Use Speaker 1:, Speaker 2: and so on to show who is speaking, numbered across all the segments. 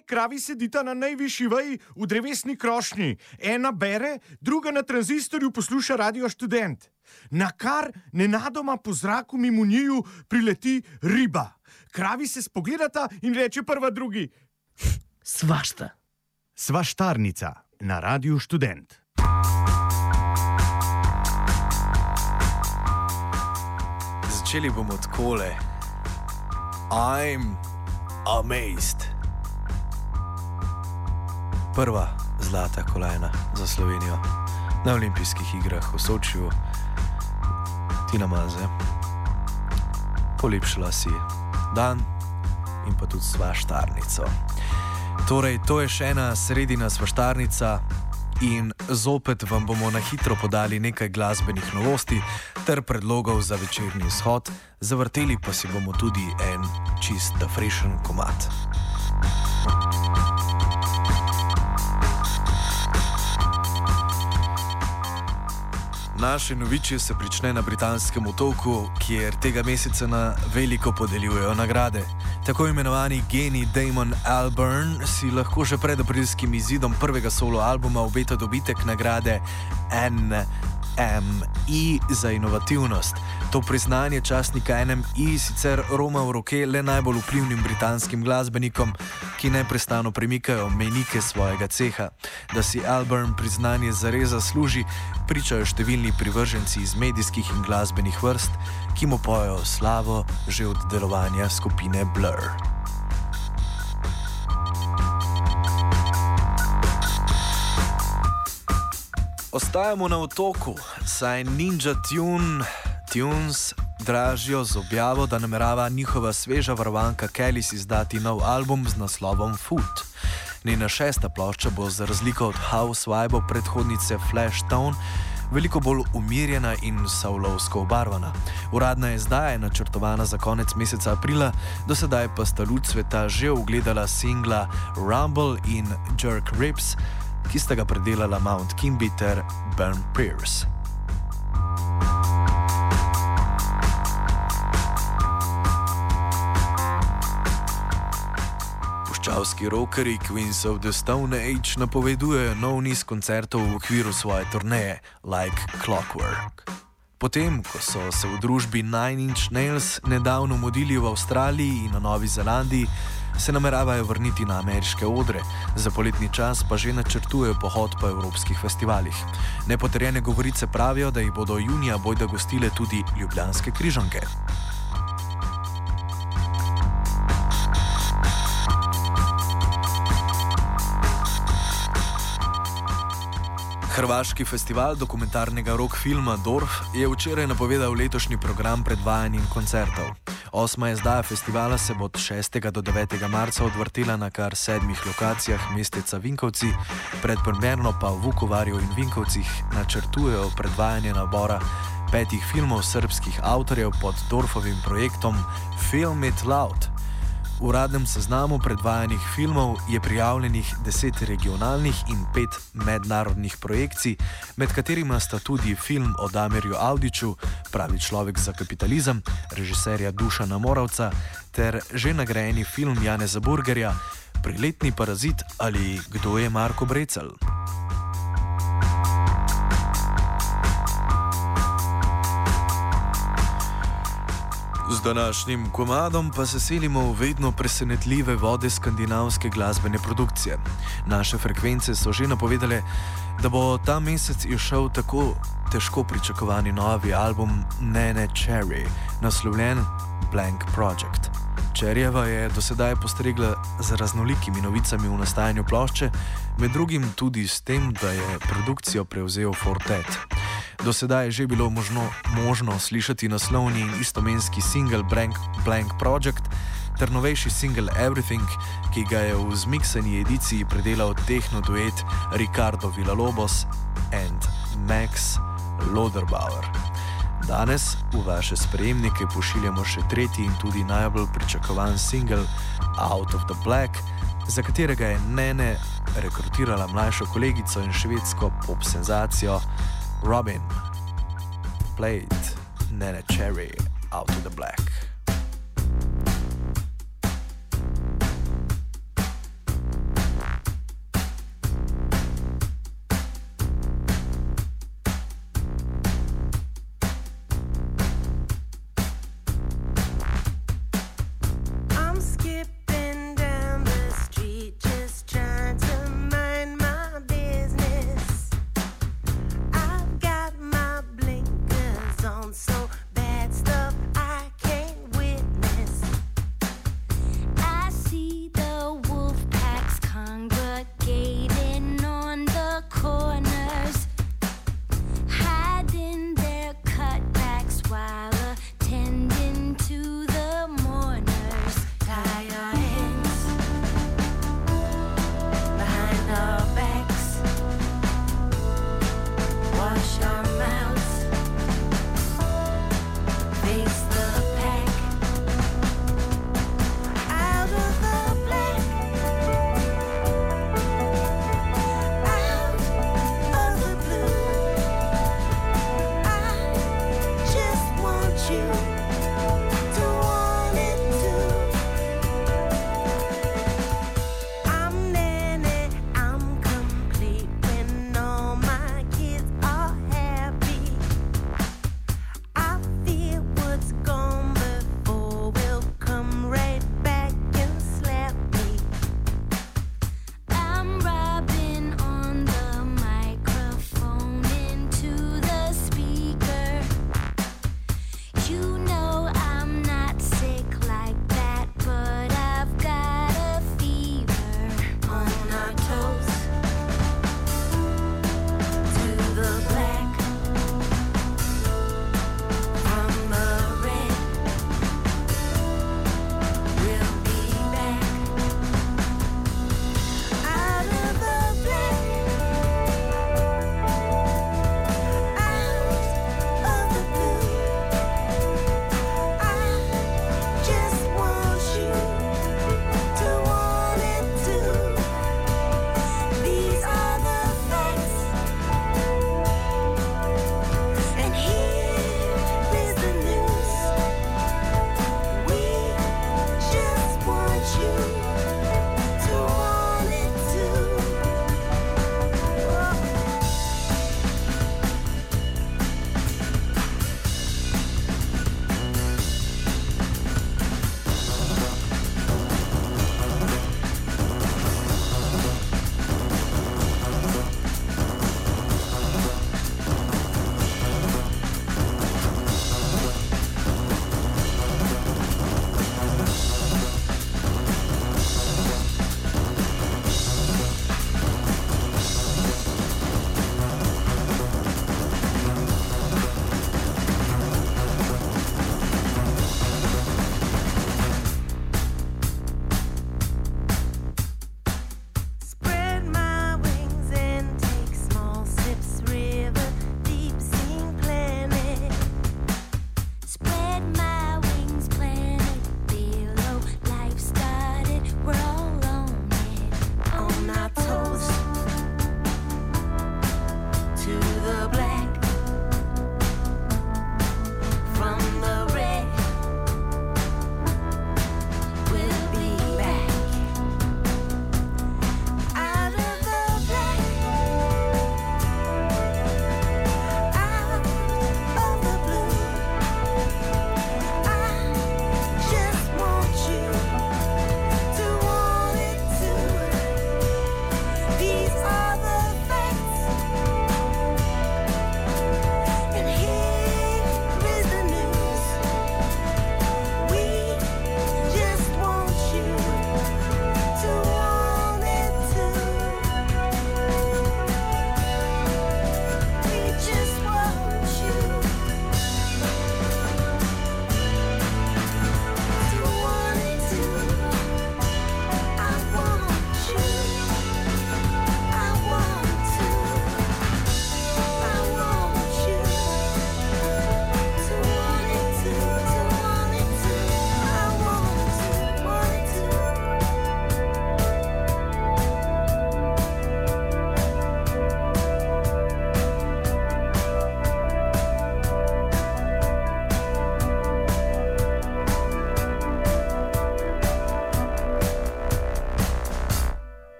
Speaker 1: kravi sedita na najvišji veji v drevesni krošnji. Ena bere, druga na tranzistorju posluša Radio Študent. Nakar nenadoma po zraku mimo njiju prileti riba. Kravi se spogledata in reče prva drugi:
Speaker 2: Svašta.
Speaker 1: Svaštarnica na Radiu Študent.
Speaker 3: Začeli bomo takole. I'm amazed. Prva zlata kolajna za Slovenijo na olimpijskih igrah v Sočiju. Tina Maze. Polepšala si dan in pa tudi svaštarnico. Torej, to je še ena sredina svaštarnica in zopet vam bomo na hitro podali nekaj glasbenih novosti ter predlogov za večerni izhod, zavrteli pa si bomo tudi en čist freshen komad. Naše novičje se prične na britanskem otoku, kjer tega meseca na veliko podeljujejo nagrade. Tako imenovani genij Damon Albarn si lahko že pred aprilskim izidom prvega solo albuma obeta dobitek nagrade NME za inovativnost. To priznanje častnika NME sicer roma v roke le najbolj vplivnim britanskim glasbenikom, ki neprestano premikajo mejnike svojega ceha. Da si Albarn priznanje zares zasluži, pričajo številni privrženci iz medijskih in glasbenih vrst, ki mu pojejo slavo že od delovanja skupine Blur. Ostajamo na otoku, saj Ninja Tunes dražijo z objavo, da namerava njihova sveža varovanka Kelis izdati nov album z naslovom Food. Njena šesta plošča bo za razliko od Housewife predhodnice Flash Tone veliko bolj umirjena in soulovsko obarvana. Uradna izdaja je načrtovana za konec meseca aprila, do sedaj pa sta luč sveta že ugledala singla Rumble in Jerk Ribs, ki sta ga predelala Mount Kimby ter Burn Pierce. Puščavski rockerji Queens of the Stone Age napovedujejo nov niz koncertov v okviru svoje turneje Like Clockwork. Potem, ko so se v družbi Nine Inch Nails nedavno mudili v Avstraliji in na Novi Zelandiji, se nameravajo vrniti na ameriške odre, za poletni čas pa že načrtujejo pohod po evropskih festivalih. Nepotrjene govorice pravijo, da jih bodo junija bojda gostile tudi ljubljanske Križanke. Hrvaški festival dokumentarnega rock filma Dorf je včeraj napovedal letošnji program predvajanj in koncertov. 8. izdaja festivala se bo od 6. do 9. marca odvrtela na kar 7 lokacijah mesteca Vinkovci, predpremierno pa v Vukovarju in Vinkovcih načrtujejo predvajanje nabora 5 filmov srbskih avtorjev pod Dorfovim projektom Film It Loud. V uradnem seznamu predvajanih filmov je prijavljenih 10 regionalnih in 5 mednarodnih projekcij, med katerima sta tudi film o Damirju Avdiću, Pravi človek za kapitalizem, režiserja Dušana Moravca, ter že nagrajeni film Janeza Burgerja, Priletni parazit ali Kdo je Marko Brecelj. Z današnjim komadom pa se selimo v vedno presenetljive vode skandinavske glasbene produkcije. Naše frekvence so že napovedale, da bo ta mesec izšel tako težko pričakovani novi album Nene Cherry, naslovljen Blank Project. Cherryjeva je do sedaj postregla z raznolikimi novicami v nastajanju plošče, med drugim tudi s tem, da je produkcijo prevzel Fortet. Do sedaj je že bilo možno slišati naslovni in istomenski single Blank Project ter novejši single Everything, ki ga je v zmiksani ediciji predelal techno duet Ricardo Villalobos and Max Loderbauer. Danes v vaše sprejemnike pošiljamo še tretji in tudi najbolj pričakovan single Out of the Black, za katerega je Nene rekrutirala mlajšo kolegico in švedsko pop senzacijo Robin. Played Nene Cherry Out of the Black.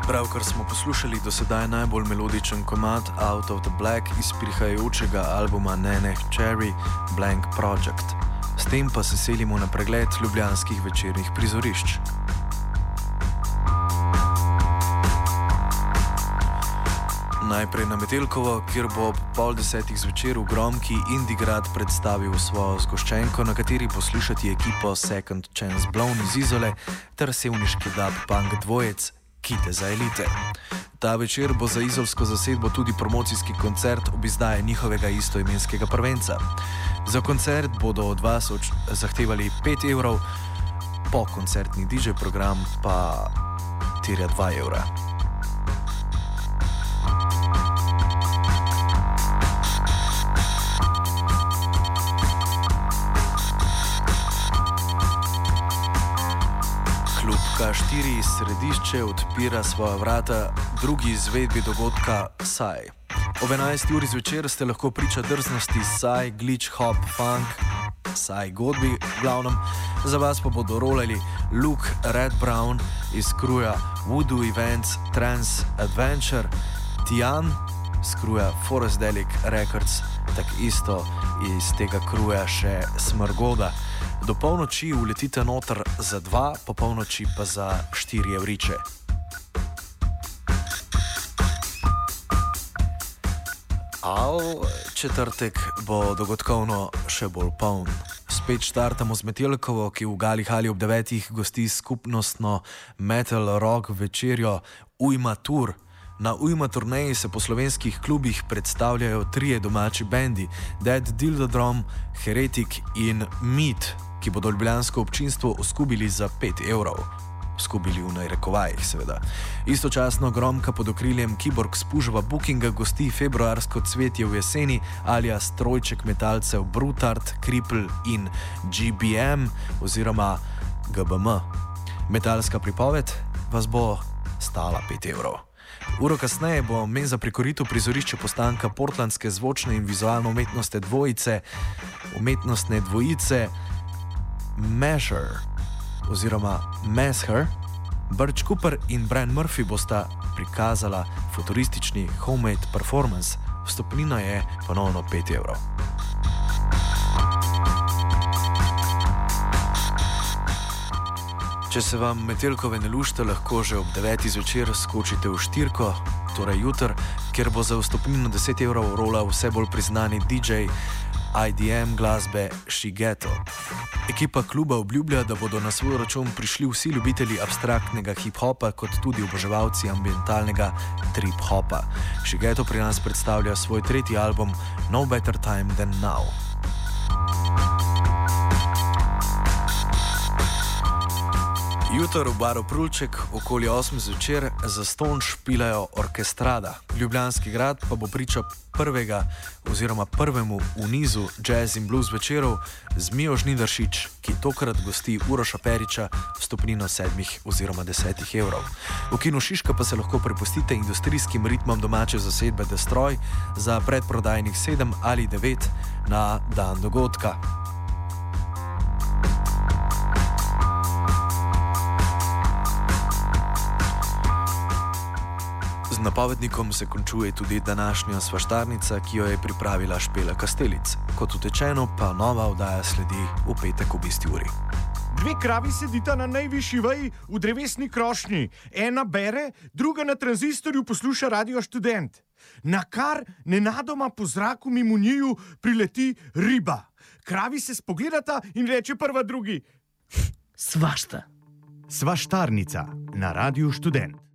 Speaker 3: Pravkar smo poslušali do sedaj najbolj melodičen komad Out of the Black iz prihajajočega albuma Neneh Cherry Blank Project. S tem pa se selimo na pregled ljubljanskih večernih prizorišč. Najprej na Metelkovo, kjer bo ob 9:30 zvečer v Gromki Indigrad predstavil svojo zgoščenko, na kateri bo slišati ekipo Second Chance Blown iz Izole ter sevniški dub punk dvojec Kite za elite. Ta večer bo za izolsko zasedbo tudi promocijski koncert ob izdaji njihovega istoimenskega prvenca. Za koncert bodo od vas zahtevali 5 evrov, po koncertni DJ program pa terja 2 evra. K4 iz središče odpira svoja vrata drugi izvedbi dogodka Saj. Ob 11. uri zvečer ste lahko priča drznosti Saj, glitch, hop, funk, Saj godbi, v glavnem. Za vas pa bodo rolali Luke Red Brown iz kruja Voodoo Events Trans Adventure, Tian iz kruja Forestdelic Records, tak isto iz tega kruja še Smrgoda. Do polnoči uletite noter za 2, po polnoči pa za 4 evriče. Četrtek bo dogodkovno še bolj poln. Spet štartamo z Metelkovo, ki v Gali hali ob 9. gosti skupnostno metal rock večerjo Ujma Tour. Na Ujma turneji se po slovenskih klubih predstavljajo 3 domači bendi, Dead Dildodrom, Heretic in Meat, ki bodo ljubljansko občinstvo oskubili za 5 evrov. Skubili v narekovajih, seveda. Istočasno Gromka pod okriljem Kiborg Spužova Bookinga gosti februarsko cvetje v jeseni alias trojček metalcev Brutart, Cripple in GBM oziroma GBM. Metalska pripoved vas bo stala 5 evrov. Uro kasneje bo menza pri koritu prizorišče postanka portlandske zvočne in vizualno umetnostne dvojice Measure oziroma Mesher. Birch Cooper in Brian Murphy bosta prikazala futuristični homemade performance. Vstopnina je ponovno 5 evrov. Če se vam Metelkove ne lušta, lahko že ob 9. zvečer skočite v Štirko, torej jutr, kjer bo za vstopnino 10 evrov rolal vse bolj priznani DJ IDM glasbe Shigeto. Ekipa kluba obljublja, da bodo na svoj račun prišli vsi ljubitelji abstraktnega hip-hopa, kot tudi oboževalci ambientalnega trip-hopa. Shigeto pri nas predstavlja svoj 3. album No Better Time Than Now. Jutro v baru Prulček okoli 8. zvečer zastonj špilajo Orkestrada. Ljubljanski grad pa bo priča prvemu v nizu jazz in blues večerov z Mijo Žnidaršič, ki tokrat gosti Uroša Periča vstopnino 7 oziroma 10 evrov. V kinu Šiška pa se lahko prepustite industrijskim ritmom domače zasedbe Destroy za predprodajnih 7 ali 9 na dan dogodka. Z napovednikom se končuje tudi današnja svaštarnica, ki jo je pripravila Špela Kastelic. Kot utečeno pa nova oddaja sledi v petek ob isti uri.
Speaker 1: 2 kravi sedita na najvišji veji v drevesni krošnji. Ena bere, druga na tranzistorju posluša Radio Študent. Nakar nenadoma po zraku mimo njiju prileti riba. Kravi se spogledata in reče prva drugi:
Speaker 2: Svašta.
Speaker 1: Svaštarnica na Radio Študent.